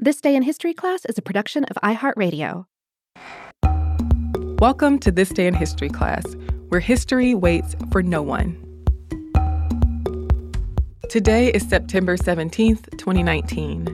This Day in History Class is a production of iHeartRadio. Welcome to This Day in History Class, where history waits for no one. Today is September 17th, 2019.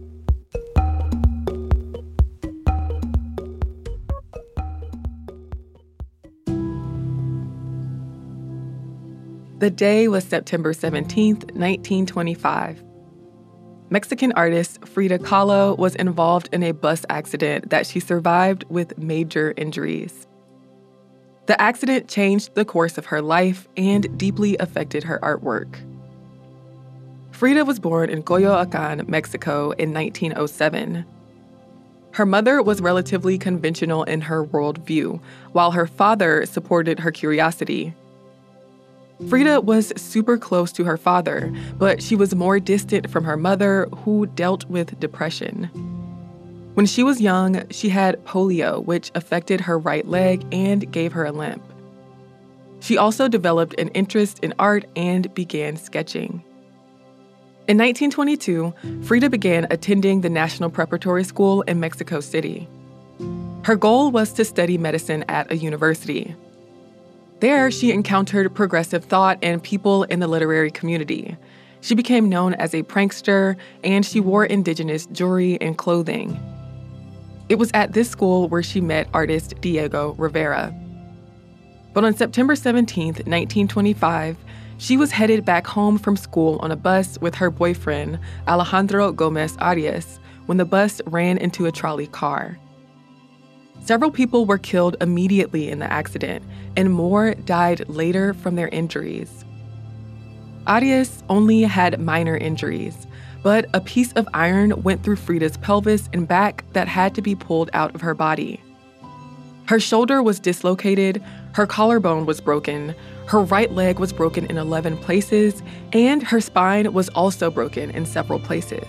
The day was September 17th, 1925. Mexican artist Frida Kahlo was involved in a bus accident that she survived with major injuries. The accident changed the course of her life and deeply affected her artwork. Frida was born in Coyoacán, Mexico in 1907. Her mother was relatively conventional in her worldview, while her father supported her curiosity. Frida was super close to her father, but she was more distant from her mother, who dealt with depression. When she was young, she had polio, which affected her right leg and gave her a limp. She also developed an interest in art and began sketching. In 1922, Frida began attending the National Preparatory School in Mexico City. Her goal was to study medicine at a university. There, she encountered progressive thought and people in the literary community. She became known as a prankster, and she wore indigenous jewelry and clothing. It was at this school where she met artist Diego Rivera. But on September 17th, 1925, she was headed back home from school on a bus with her boyfriend, Alejandro Gomez Arias, when the bus ran into a trolley car. Several people were killed immediately in the accident, and more died later from their injuries. Arias only had minor injuries, but a piece of iron went through Frida's pelvis and back that had to be pulled out of her body. Her shoulder was dislocated, her collarbone was broken, her right leg was broken in 11 places, and her spine was also broken in several places.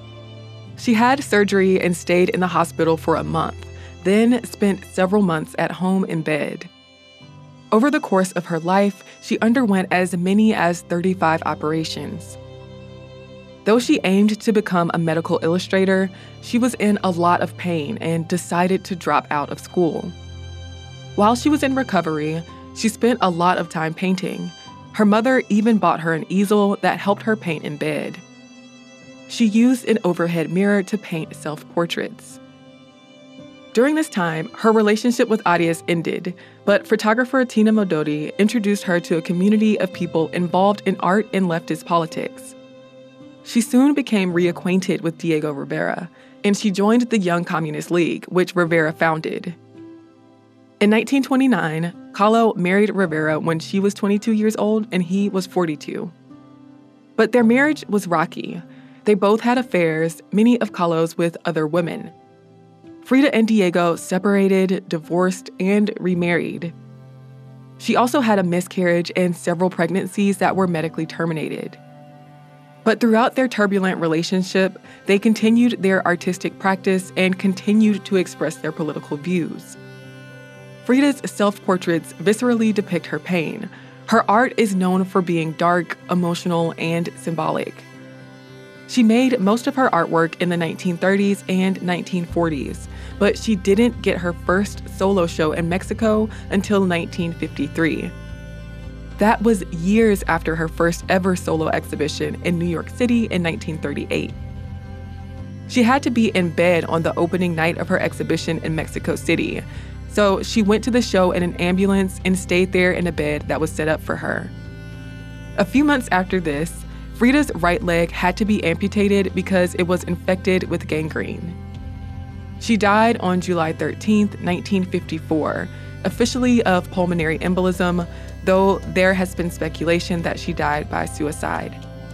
She had surgery and stayed in the hospital for a month, then spent several months at home in bed. Over the course of her life, she underwent as many as 35 operations. Though she aimed to become a medical illustrator, she was in a lot of pain and decided to drop out of school. While she was in recovery, she spent a lot of time painting. Her mother even bought her an easel that helped her paint in bed. She used an overhead mirror to paint self-portraits. During this time, her relationship with Arias ended, but photographer Tina Modotti introduced her to a community of people involved in art and leftist politics. She soon became reacquainted with Diego Rivera, and she joined the Young Communist League, which Rivera founded. In 1929, Kahlo married Rivera when she was 22 years old and he was 42. But their marriage was rocky. They both had affairs, many of Kahlo's with other women. Frida and Diego separated, divorced, and remarried. She also had a miscarriage and several pregnancies that were medically terminated. But throughout their turbulent relationship, they continued their artistic practice and continued to express their political views. Frida's self-portraits viscerally depict her pain. Her art is known for being dark, emotional, and symbolic. She made most of her artwork in the 1930s and 1940s, but she didn't get her first solo show in Mexico until 1953. That was years after her first ever solo exhibition in New York City in 1938. She had to be in bed on the opening night of her exhibition in Mexico City, so she went to the show in an ambulance and stayed there in a bed that was set up for her. A few months after this, Frida's right leg had to be amputated because it was infected with gangrene. She died on July 13, 1954, officially of pulmonary embolism, though there has been speculation that she died by suicide.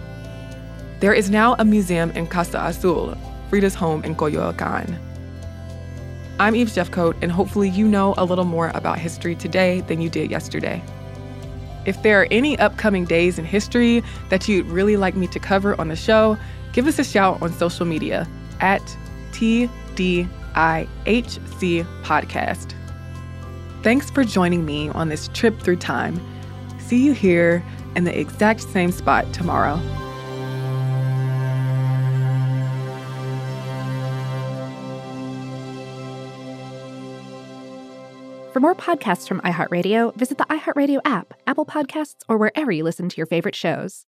There is now a museum in Casa Azul, Frida's home in Coyoacán. I'm Eve Jeffcoat, and hopefully you know a little more about history today than you did yesterday. If there are any upcoming days in history that you'd really like me to cover on the show, give us a shout on social media at TDIHC Podcast. Thanks for joining me on this trip through time. See you here in the exact same spot tomorrow. For more podcasts from iHeartRadio, visit the iHeartRadio app, Apple Podcasts, or wherever you listen to your favorite shows.